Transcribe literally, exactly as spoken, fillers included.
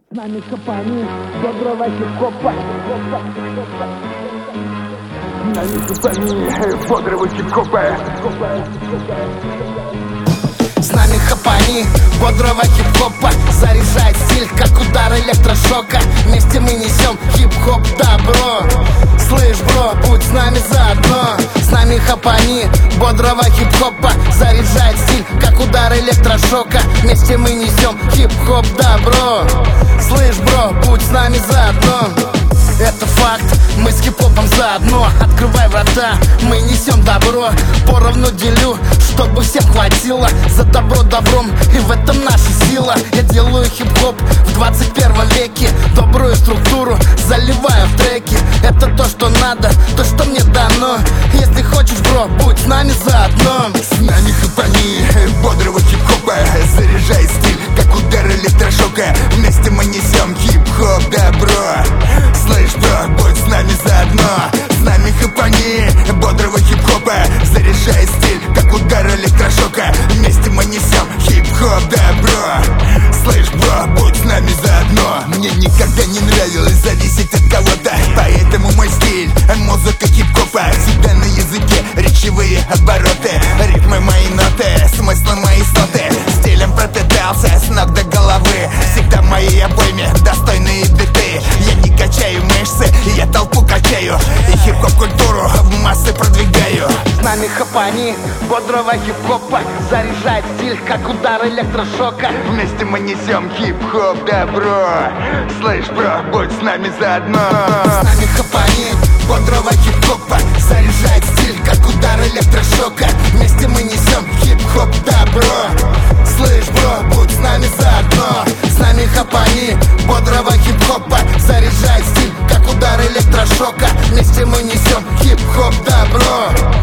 С нами хапани, бодрого хип-хопа. С нами хапани, бодрого хип-хопа. С нами хапани, бодрого хип-хопа. Заряжает стиль, как удар электрошока. Вместе мы несем хип-хоп добро. Слышь, бро, будь с нами заодно. С нами хапани, бодрого хип-хопа. Заряжает стиль, как удар электрошока. Вместе мы несем хип-хоп добро. Слышь, бро, будь с нами заодно. Это факт, мы с хип-хопом заодно. Открывай врата, мы несем добро. Поровну делю, чтобы всем хватило. За добро добром, и в этом наша сила. Я делаю хип-хоп в двадцать первом веке. Добрую структуру заливаю в треки. Это то, что надо, то, что мне дано. Если хочешь, бро, будь с нами заодно. С нами хапани, бодрого хип-хопа. Заряжай стиль, как удар электрошока. Вместе мы несем хип-хоп добро. Слышь, бро, будь с нами заодно. С нами хапани, бодрого хип-хопа. Заряжай стиль, как удар электрошока. Вместе мы несем хип-хоп добро. Слышь, бро, будь с нами заодно. Мне никогда не нравилось зависеть от кого-то, поэтому мой стиль, музыка хип-хопа. Всегда на языке речевые обороты. Ритмы мои ноты, смыслы мои соты. Стилем пропитался с ног до головы. Всегда в моей обойме достойные биты. Я не качаю мышцы, я толпу качаю. И хип-хоп культуру в массы продвигаю. С нами хапани, бодрого хип-хопа. Заряжает стиль, как удар электрошока. Вместе мы несем хип-хоп добро. Слышь, бро, будь с нами заодно. С нами хапани, бодрого хип-хопа. Заряжает стиль, как удар электрошока. Вместе мы несем хип-хоп добро. Слышь, бро, будь с нами заодно. С нами хапани, бодрого хип-хопа. Заряжает стиль, как удар электрошока. Вместе мы несем хип-хоп добро.